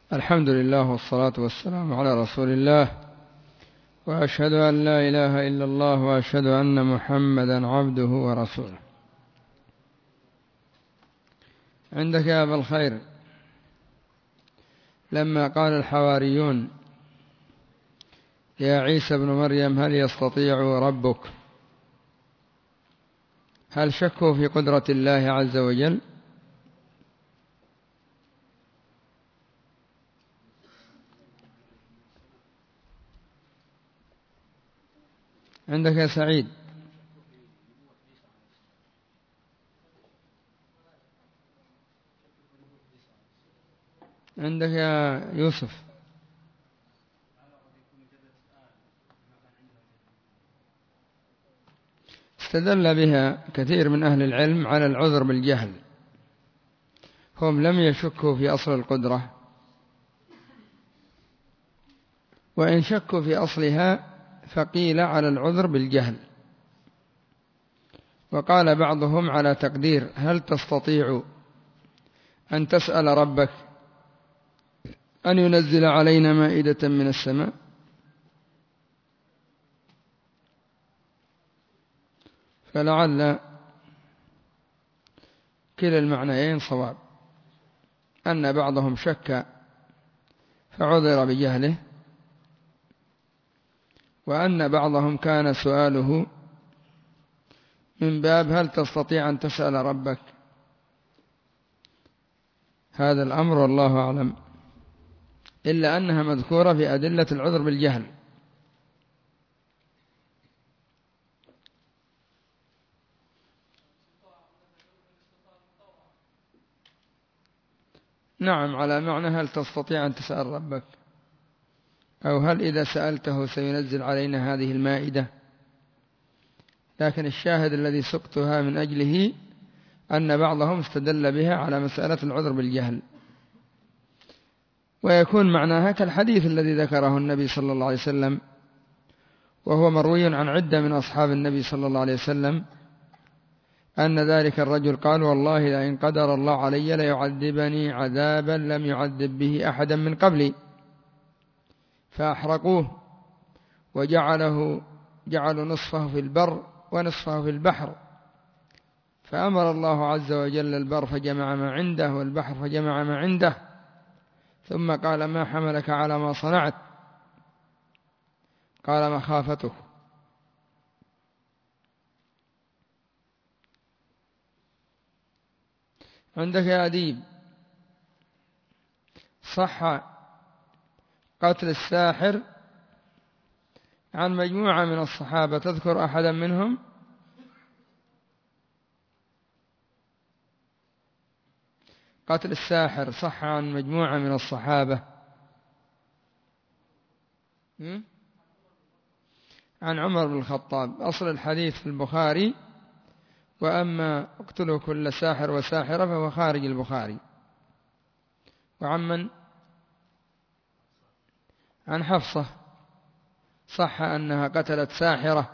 الحمد لله والصلاة والسلام على رسول الله، وأشهد أن لا إله إلا الله، وأشهد أن محمدا عبده ورسوله. عندك يا أبا الخير، لما قال الحواريون يا عيسى بن مريم هل يستطيع ربك، هل شكوا في قدرة الله عز وجل؟ عندك يا سعيد؟ عندك يا يوسف؟ استدل بها كثير من أهل العلم على العذر بالجهل، هم لم يشكوا في أصل القدرة، وإن شكوا في أصلها فقيل على العذر بالجهل. وقال بعضهم على تقدير هل تستطيع أن تسأل ربك أن ينزل علينا مائدة من السماء؟ فلعل كلا المعنيين صواب، أن بعضهم شك فعذر بجهله، وأن بعضهم كان سؤاله من باب هل تستطيع أن تسأل ربك. هذا الأمر والله أعلم، إلا أنها مذكورة في أدلة العذر بالجهل. نعم، على معنى هل تستطيع أن تسأل ربك، أو هل إذا سألته سينزل علينا هذه المائدة. لكن الشاهد الذي سقتها من أجله أن بعضهم استدل بها على مسألة العذر بالجهل، ويكون معناها كالحديث الذي ذكره النبي صلى الله عليه وسلم، وهو مروي عن عدة من أصحاب النبي صلى الله عليه وسلم، أن ذلك الرجل قال والله لئن قدر الله علي ليعذبني عذابا لم يعذب به أحدا من قبلي، فأحرقوه جعلوا نصفه في البر ونصفه في البحر، فأمر الله عز وجل البر فجمع ما عنده والبحر فجمع ما عنده، ثم قال ما حملك على ما صنعت؟ قال مخافته. عندك يا أديب؟ صح قتل الساحر عن مجموعة من الصحابة، تذكر أحدا منهم؟ قتل الساحر صح عن مجموعة من الصحابة. عن عمر بن الخطاب. أصل الحديث في البخاري، وأما اقتلوا كل ساحر وساحرة فهو خارج البخاري. وعمن؟ عن حفصة، صح أنها قتلت ساحرة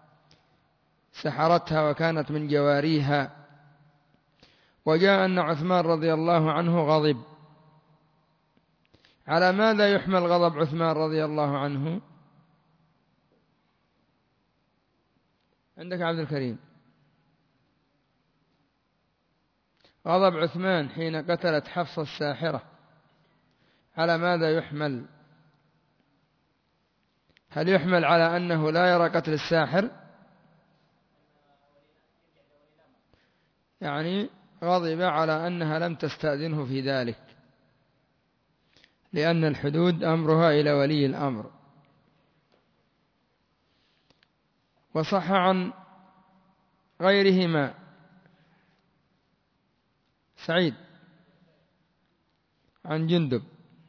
سحرتها وكانت من جواريها. وجاء أن عثمان رضي الله عنه غضب. على ماذا يحمل غضب عثمان رضي الله عنه؟ عندك عبد الكريم؟ غضب عثمان حين قتلت حفصة الساحرة على ماذا يحمل؟ هل يحمل على أنه لا يرى قتل الساحر؟ يعني غضب على أنها لم تستأذنه في ذلك، لأن الحدود أمرها إلى ولي الأمر. وصح عن غيرهما سعيد عن جندب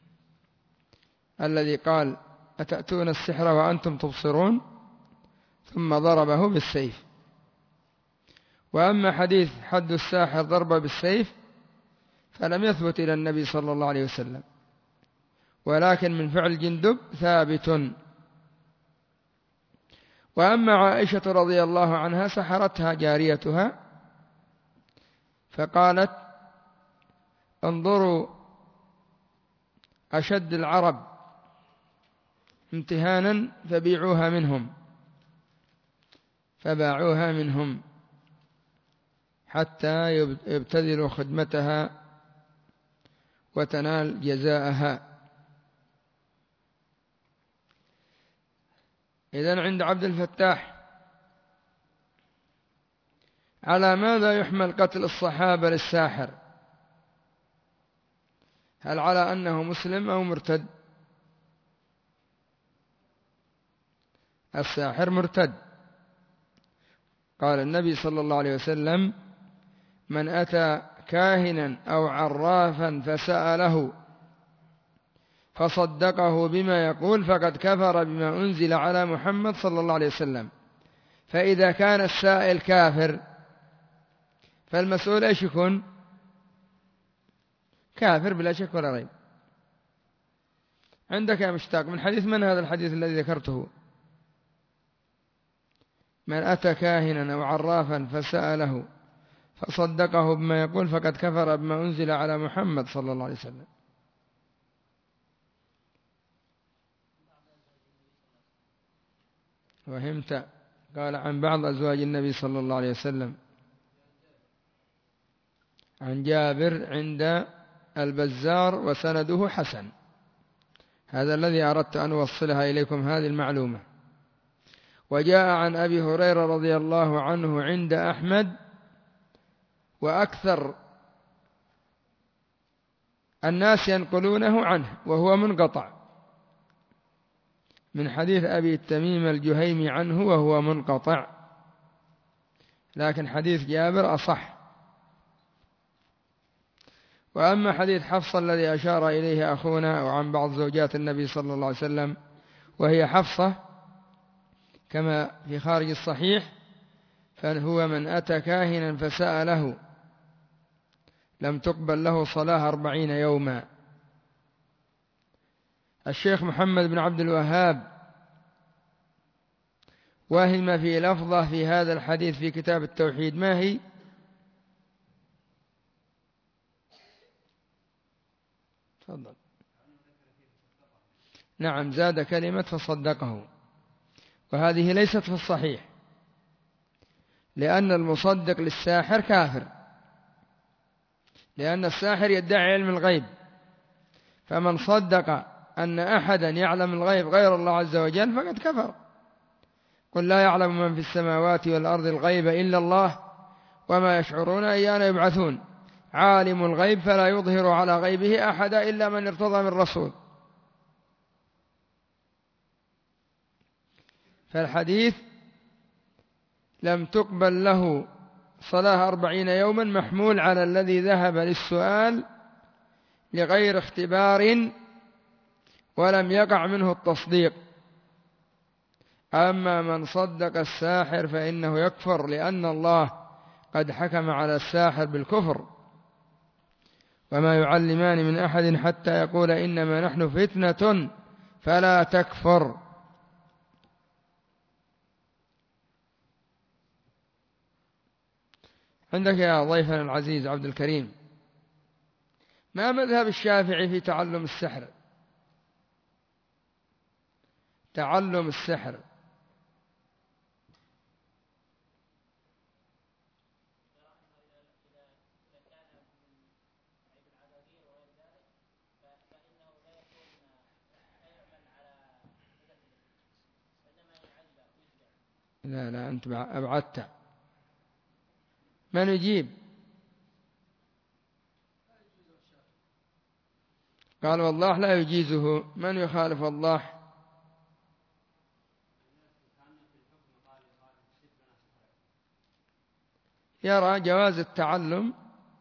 الذي قال أتأتون السحر وأنتم تبصرون، ثم ضربه بالسيف. وأما حديث حد الساحر ضرب بالسيف فلم يثبت إلى النبي صلى الله عليه وسلم، ولكن من فعل جندب ثابت. وأما عائشة رضي الله عنها سحرتها جاريتها فقالت انظروا أشد العرب امتهانا فباعوها منهم حتى يبتذلوا خدمتها وتنال جزاءها. إذن عند عبد الفتاح على ماذا يحمل قتل الصحابة للساحر؟ هل على أنه مسلم أو مرتد؟ الساحر مرتد. قال النبي صلى الله عليه وسلم: من أتى كاهنا أو عرافا فسأله فصدقه بما يقول فقد كفر بما أنزل على محمد صلى الله عليه وسلم. فإذا كان السائل كافر فالمسؤول ايش يكون؟ كافر بلا شك ولا ريب. عندك يا مشتاق من حديث من هذا الحديث الذي ذكرته؟ من أتى كاهنا أو عرافا فسأله فصدقه بما يقول فقد كفر بما أنزل على محمد صلى الله عليه وسلم. وهمت؟ قال عن بعض أزواج النبي صلى الله عليه وسلم. عن جابر عند البزار وسنده حسن. هذا الذي أردت أن أوصلها إليكم هذه المعلومة. وجاء عن أبي هريرة رضي الله عنه عند أحمد وأكثر الناس ينقلونه عنه وهو منقطع، من حديث أبي التميم الجهيمي عنه وهو منقطع، لكن حديث جابر أصح. وأما حديث حفصة الذي أشار إليه أخونا وعن بعض زوجات النبي صلى الله عليه وسلم وهي حفصة كما في خارج الصحيح، فهو من أتى كاهنا فسأله لم تقبل له صلاة 40 يوما. الشيخ محمد بن عبد الوهاب وهم في لفظة في هذا الحديث في كتاب التوحيد، ما هي؟ تفضل. نعم، زاد كلمة فصدقه، وهذه ليست في الصحيح، لأن المصدق للساحر كافر، لأن الساحر يدعي علم الغيب، فمن صدق أن أحدا يعلم الغيب غير الله عز وجل فقد كفر. قل لا يعلم من في السماوات والأرض الغيب إلا الله وما يشعرون أيان يبعثون. عالم الغيب فلا يظهر على غيبه أحدا إلا من ارتضى من رسول. فالحديث لم تقبل له صلاة 40 يوما محمول على الذي ذهب للسؤال لغير اختبار ولم يقع منه التصديق. أما من صدق الساحر فإنه يكفر، لأن الله قد حكم على الساحر بالكفر: وما يعلمان من أحد حتى يقول إنما نحن فتنة فلا تكفر. عندك يا ضيفنا العزيز عبد الكريم، ما مذهب الشافعي في تعلم السحر؟ تعلم السحر. لا أنت أبعدت. من يجيب؟ قال والله لا يجيزه. من يخالف الله؟ يرى جواز التعلم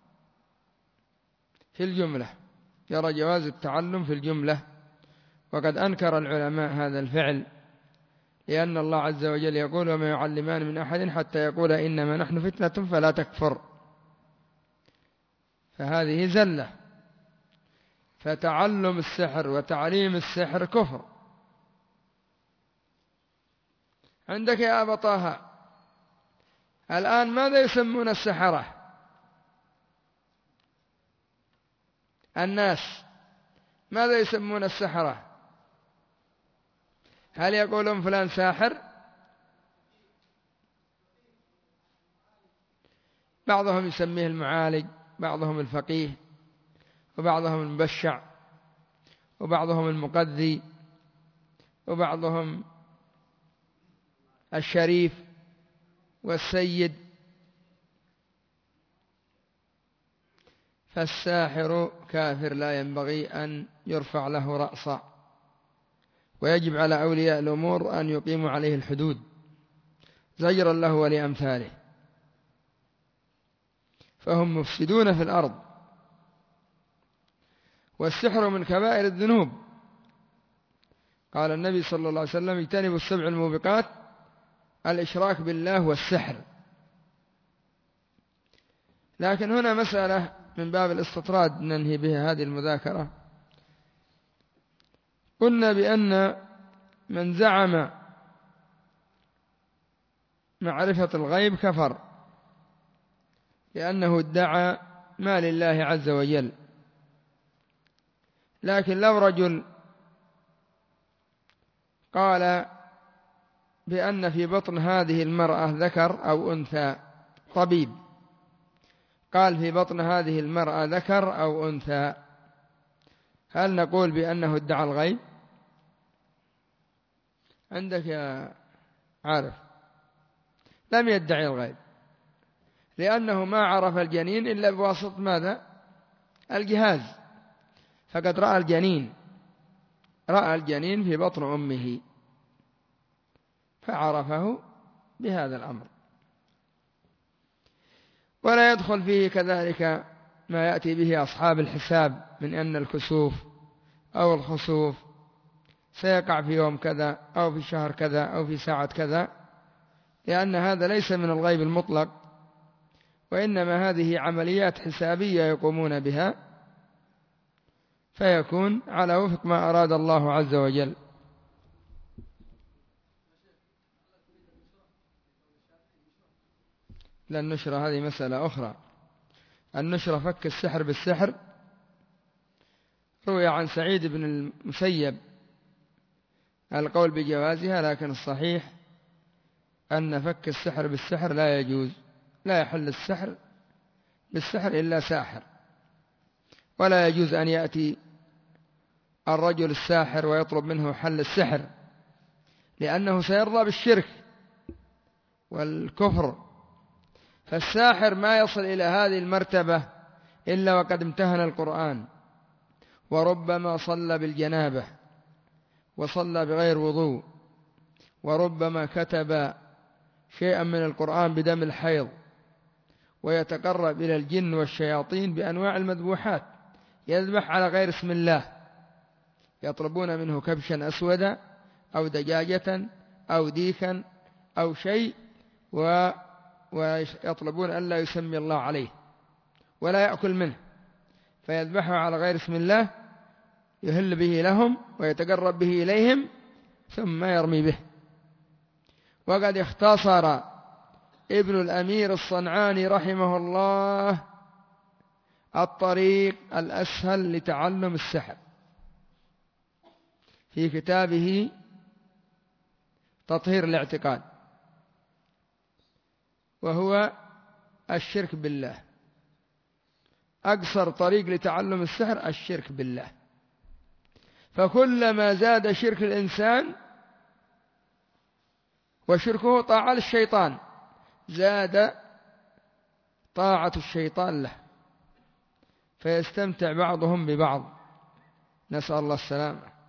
في الجملة، يرى جواز التعلم في الجملة، وقد أنكر العلماء هذا الفعل، لأن الله عز وجل يقول: وما يعلمان من أحد حتى يقول إنما نحن فتنة فلا تكفر. فهذه زلة. فتعلم السحر وتعليم السحر كفر. عندك يا أبا طه، الآن ماذا يسمون السحرة؟ الناس ماذا يسمون السحرة؟ هل يقولون فلان ساحر؟ بعضهم يسميه المعالج، بعضهم الفقيه، وبعضهم المبشع، وبعضهم المقذي، وبعضهم الشريف والسيد. فالساحر كافر لا ينبغي أن يرفع له رأسا، ويجب على أولياء الأمور أن يقيموا عليه الحدود زجرا له ولأمثاله، فهم مفسدون في الأرض. والسحر من كبائر الذنوب، قال النبي صلى الله عليه وسلم: اجتنبوا السبع الموبقات، الإشراك بالله والسحر. لكن هنا مسألة من باب الاستطراد ننهي بها هذه المذاكرة. قلنا بأن من زعم معرفة الغيب كفر، لأنه ادعى ما لله عز وجل. لكن لو رجل قال بأن في بطن هذه المرأة ذكر أو أنثى، طبيب قال في بطن هذه المرأة ذكر أو أنثى، هل نقول بأنه ادعى الغيب؟ عندك يا عارف، لم يدعي الغيب، لأنه ما عرف الجنين إلا بواسطة ماذا؟ الجهاز. فقد رأى الجنين في بطن أمه فعرفه بهذا الأمر. ولا يدخل فيه كذلك ما يأتي به أصحاب الحساب من أن الكسوف أو الخسوف سيقع في يوم كذا أو في شهر كذا أو في ساعة كذا، لأن هذا ليس من الغيب المطلق، وإنما هذه عمليات حسابية يقومون بها، فيكون على وفق ما أراد الله عز وجل. لا، النشرة هذه مسألة أخرى. النشرة فك السحر بالسحر، روي عن سعيد بن المسيب القول بجوازها، لكن الصحيح أن فك السحر بالسحر لا يجوز، لا يحل السحر بالسحر إلا ساحر، ولا يجوز أن يأتي الرجل الساحر ويطلب منه حل السحر، لأنه سيرضى بالشرك والكفر. فالساحر ما يصل إلى هذه المرتبة إلا وقد امتهن القرآن، وربما صلى بالجنابة وصلى بغير وضوء، وربما كتب شيئا من القرآن بدم الحيض، ويتقرب إلى الجن والشياطين بأنواع المذبوحات، يذبح على غير اسم الله، يطلبون منه كبشا أسودا أو دجاجة أو ديكا أو شيء، ويطلبون أن لا يسمي الله عليه ولا يأكل منه، فيذبحه على غير اسم الله، يهل به لهم ويتقرب به إليهم ثم يرمي به. وقد اختصر ابن الأمير الصنعاني رحمه الله الطريق الأسهل لتعلم السحر في كتابه تطهير الاعتقاد، وهو الشرك بالله. أقصر طريق لتعلم السحر الشرك بالله، فكلما زاد شرك الإنسان، وشركه طاعة للشيطان، زاد طاعة الشيطان له، فيستمتع بعضهم ببعض، نسأل الله السلامة.